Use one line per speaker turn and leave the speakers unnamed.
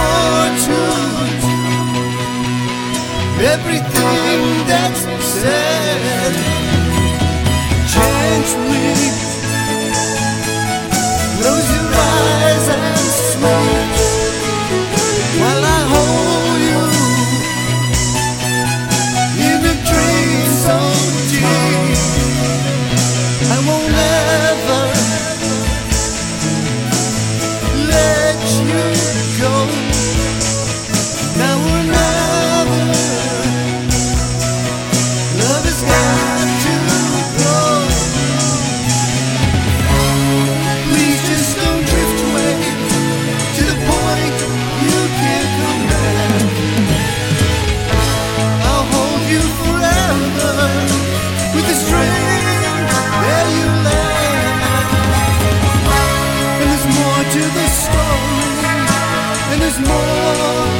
more to everything that's said. Gently close your eyes and sleep while I hold you in a dream so deep. I won't ever let you go, now or never. Love has got to go. Please just don't drift away to the point you can't come back. I'll hold you forever with this dream that you left. And there's more to the story, and there's more